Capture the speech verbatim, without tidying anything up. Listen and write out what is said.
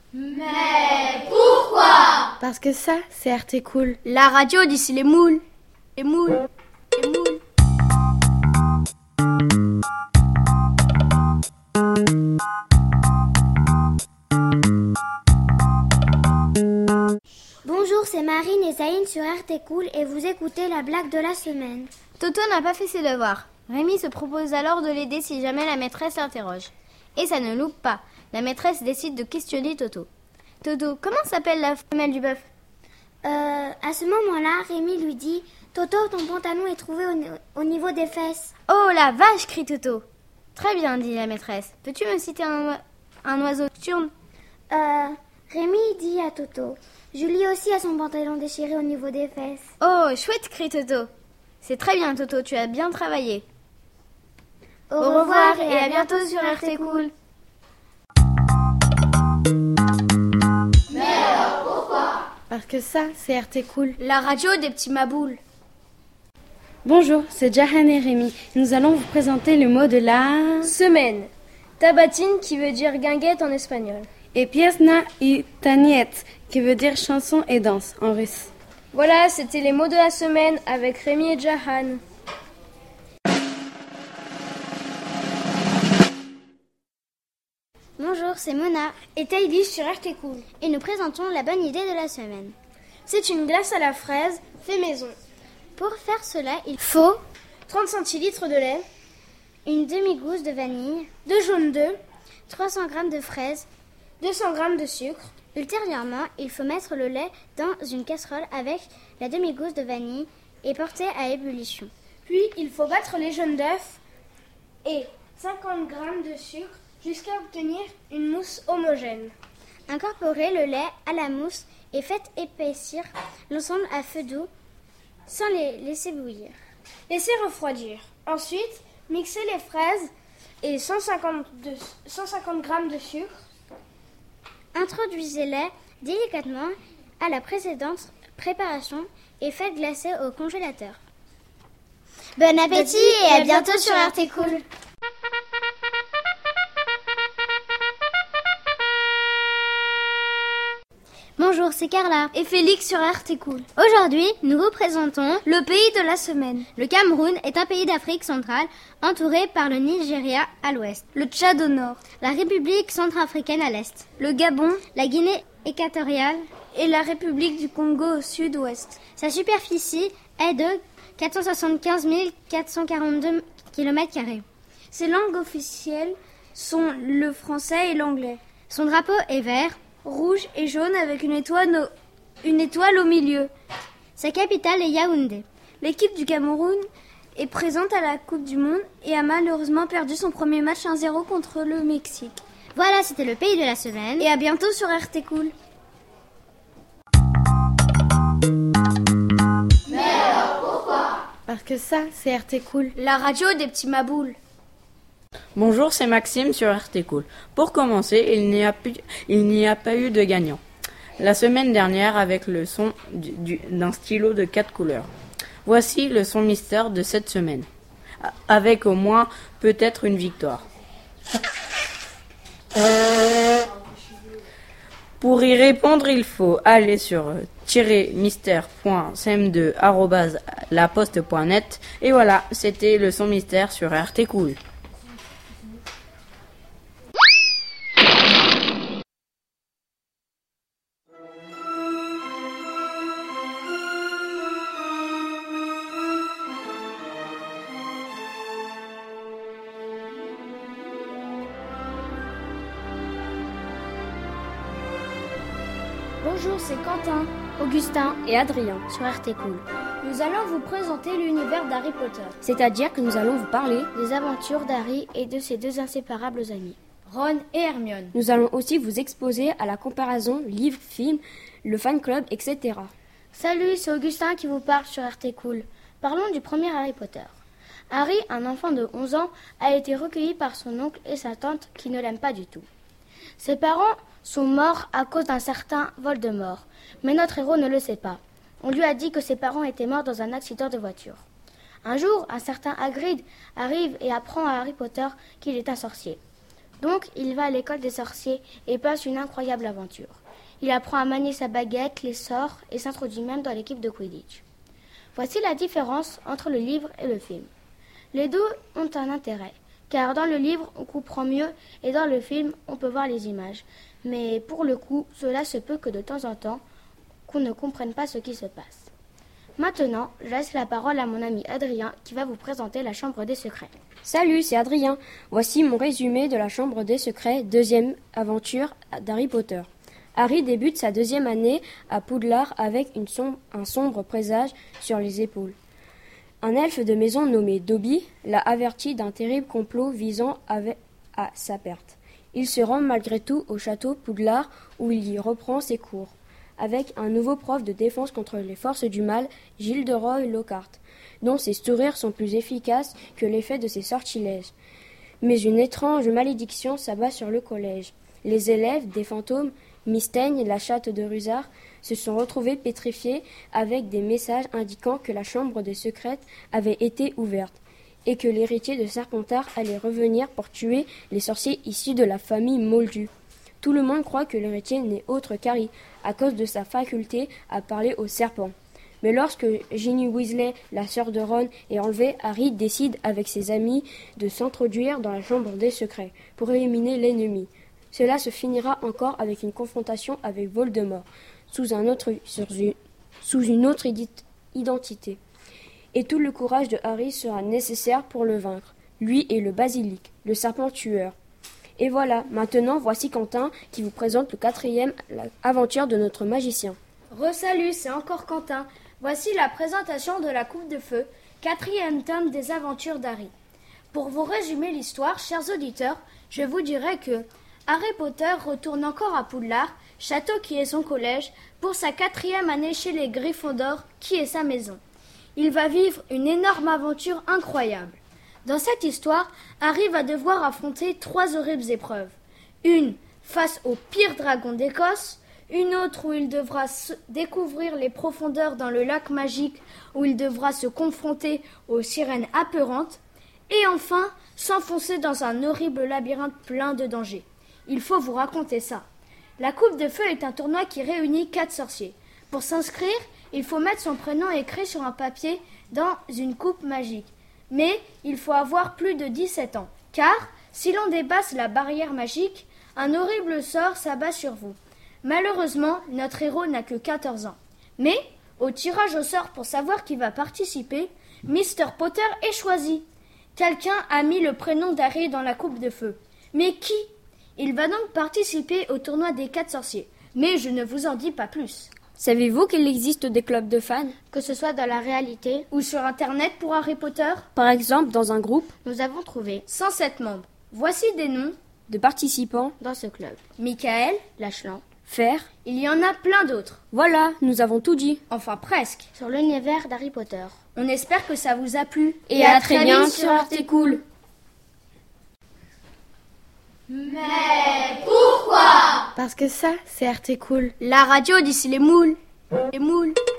Mais pourquoi? Parce que ça, c'est R T Cool. La radio d'ici les moules. Les moules. Les moules. Bonjour, c'est Marine et Zaïne sur R T Cool et vous écoutez la blague de la semaine. Toto n'a pas fait ses devoirs. Rémi se propose alors de l'aider si jamais la maîtresse l'interroge. Et ça ne loupe pas. La maîtresse décide de questionner Toto. Toto, comment s'appelle la femelle du bœuf? Euh, à ce moment-là, Rémi lui dit « Toto, ton pantalon est trouvé au, au niveau des fesses. » Oh la vache, crie Toto. Très bien, dit la maîtresse. Peux-tu me citer un, un oiseau nocturne? Euh, Rémi dit à Toto « Julie aussi a son pantalon déchiré au niveau des fesses. » Oh, chouette, crie Toto. C'est très bien, Toto, tu as bien travaillé. Au, Au revoir, revoir et, et à bientôt sur R T Cool. Mais alors pourquoi? Parce que ça, c'est R T Cool. La radio des petits maboules. Bonjour, c'est Jahan et Rémi. Nous allons vous présenter le mot de la... Semaine. Tabatine qui veut dire guinguette en espagnol. Et piesna y taniet, qui veut dire chanson et danse en russe. Voilà, c'était les mots de la semaine avec Rémi et Jahan. Bonjour, c'est Mona Et Taïdi sur R T Cool. et nous présentons la bonne idée de la semaine. C'est une glace à la fraise fait maison. Pour faire cela, il faut trente centilitres de lait, une demi-gousse de vanille, deux jaunes d'œufs, trois cents grammes de fraises. deux cents grammes de sucre. Ultérieurement, il faut mettre le lait dans une casserole avec la demi-gousse de vanille et porter à ébullition. Puis il faut battre les jaunes d'œufs et cinquante grammes de sucre jusqu'à obtenir une mousse homogène. Incorporez le lait à la mousse et faites épaissir l'ensemble à feu doux sans les laisser bouillir. Laissez refroidir. Ensuite, mixez les fraises et cent cinquante, de, cent cinquante grammes de sucre. Introduisez-les délicatement à la précédente préparation et faites glacer au congélateur. Bon appétit et à bientôt sur R T Cool. Bonjour, c'est Carla Et Félix sur R T Cool. Aujourd'hui, nous vous présentons Le pays de la semaine. le Cameroun est un pays d'Afrique centrale entouré par le Nigeria à l'ouest, Le Tchad au nord. la République centrafricaine à l'est, Le Gabon la Guinée équatoriale. et la République du Congo au sud-ouest. Sa superficie est de quatre cent soixante-quinze mille quatre cent quarante-deux kilomètres carrés. Ses langues officielles sont le français et l'anglais. Son drapeau est vert. Rouge et jaune avec une étoile au, une étoile au milieu. Sa capitale est Yaoundé. L'équipe du Cameroun est présente à la Coupe du Monde et a malheureusement perdu son premier match un zéro contre le Mexique. Voilà, c'était le pays de la semaine. Et à bientôt sur R T Cool. Mais alors pourquoi? Parce que ça, c'est R T Cool. La radio des petits maboules. Bonjour, c'est Maxime sur R T Cool. Pour commencer, il n'y a, pu- il n'y a pas eu de gagnant. La semaine dernière, avec le son du- du- d'un stylo de quatre couleurs. Voici le son mystère de cette semaine. A- Avec au moins peut-être une victoire. Pour y répondre, il faut aller sur tiret mystère point c m deux arobase laposte point net. Et voilà, c'était le son mystère sur R T Cool. Bonjour, c'est Quentin Augustin et Adrien. sur R T Cool. Nous allons vous présenter l'univers d'Harry Potter. C'est-à-dire que nous allons vous parler des aventures d'Harry et de ses deux inséparables amis. Ron et Hermione. Nous allons aussi vous exposer à la comparaison livre-film, le fan club, et cetera. Salut, c'est Augustin qui vous parle sur R T Cool. Parlons du premier Harry Potter. Harry, un enfant de onze ans, a été recueilli par son oncle et sa tante qui ne l'aiment pas du tout. Ses parents sont morts à cause d'un certain Voldemort, mais notre héros ne le sait pas. On lui a dit que ses parents étaient morts dans un accident de voiture. Un jour, un certain Hagrid arrive et apprend à Harry Potter qu'il est un sorcier. Donc, il va à l'école des sorciers et passe une incroyable aventure. Il apprend à manier sa baguette, les sorts et s'introduit même dans l'équipe de Quidditch. Voici la différence entre le livre et le film. Les deux ont un intérêt, car dans le livre, on comprend mieux et dans le film, on peut voir les images. Mais pour le coup, cela se peut que de temps en temps, qu'on ne comprenne pas ce qui se passe. Maintenant, je laisse la parole à mon ami Adrien qui va vous présenter la Chambre des Secrets. Salut, c'est Adrien. Voici mon résumé de la Chambre des Secrets, deuxième aventure d'Harry Potter. Harry débute sa deuxième année à Poudlard avec une sombre, un sombre présage sur les épaules. Un elfe de maison nommé Dobby l'a averti d'un terrible complot visant avec, à sa perte. Il se rend malgré tout au château Poudlard où il y reprend ses cours, avec un nouveau prof de défense contre les forces du mal, Gilderoy Lockhart, dont ses sourires sont plus efficaces que l'effet de ses sortilèges. Mais une étrange malédiction s'abat sur le collège. Les élèves, des fantômes, Mystaigne, la chatte de Rusard, se sont retrouvés pétrifiés avec des messages indiquant que la chambre des secrets avait été ouverte et que l'héritier de Serpentard allait revenir pour tuer les sorciers issus de la famille Moldu. Tout le monde croit que l'héritier n'est autre qu'Harry, à cause de sa faculté à parler aux serpents. Mais lorsque Ginny Weasley, la sœur de Ron, est enlevée, Harry décide avec ses amis de s'introduire dans la chambre des secrets pour éliminer l'ennemi. Cela se finira encore avec une confrontation avec Voldemort, sous, un autre, une, sous une autre identité. Et tout le courage de Harry sera nécessaire pour le vaincre, lui et le basilic, le serpent tueur. Et voilà, maintenant voici Quentin qui vous présente le quatrième aventure de notre magicien. Re-salut, c'est encore Quentin. Voici la présentation de la Coupe de Feu, quatrième tome des aventures d'Harry. Pour vous résumer l'histoire, chers auditeurs, je vous dirai que Harry Potter retourne encore à Poudlard, château qui est son collège, pour sa quatrième année chez les Gryffondor, qui est sa maison. Il va vivre une énorme aventure incroyable. Dans cette histoire, Harry va devoir affronter trois horribles épreuves. Une face au pire dragon d'Écosse, une autre où il devra découvrir les profondeurs dans le lac magique, où il devra se confronter aux sirènes apeurantes, et enfin s'enfoncer dans un horrible labyrinthe plein de dangers. Il faut vous raconter ça. La Coupe de Feu est un tournoi qui réunit quatre sorciers. Pour s'inscrire, il faut mettre son prénom écrit sur un papier dans une coupe magique. Mais il faut avoir plus de dix-sept ans, car si l'on dépasse la barrière magique, un horrible sort s'abat sur vous. Malheureusement, notre héros n'a que quatorze ans. Mais, au tirage au sort pour savoir qui va participer, mister Potter est choisi. Quelqu'un a mis le prénom d'Harry dans la Coupe de Feu. Mais qui ? Il va donc participer au tournoi des quatre sorciers. Mais je ne vous en dis pas plus. Savez-vous qu'il existe des clubs de fans ? Que ce soit dans la réalité ou sur Internet pour Harry Potter. Par exemple, dans un groupe, nous avons trouvé cent sept membres. Voici des noms de participants dans ce club. Michael, Lachlan, Fer. Il y en a plein d'autres. Voilà, nous avons tout dit. Enfin presque. Sur l'univers d'Harry Potter. On espère que ça vous a plu. Et, Et à, à très bien vite sur Artécool. Mais pourquoi ? Parce que ça, c'est Artécool. La radio d'ici les moules. Les moules.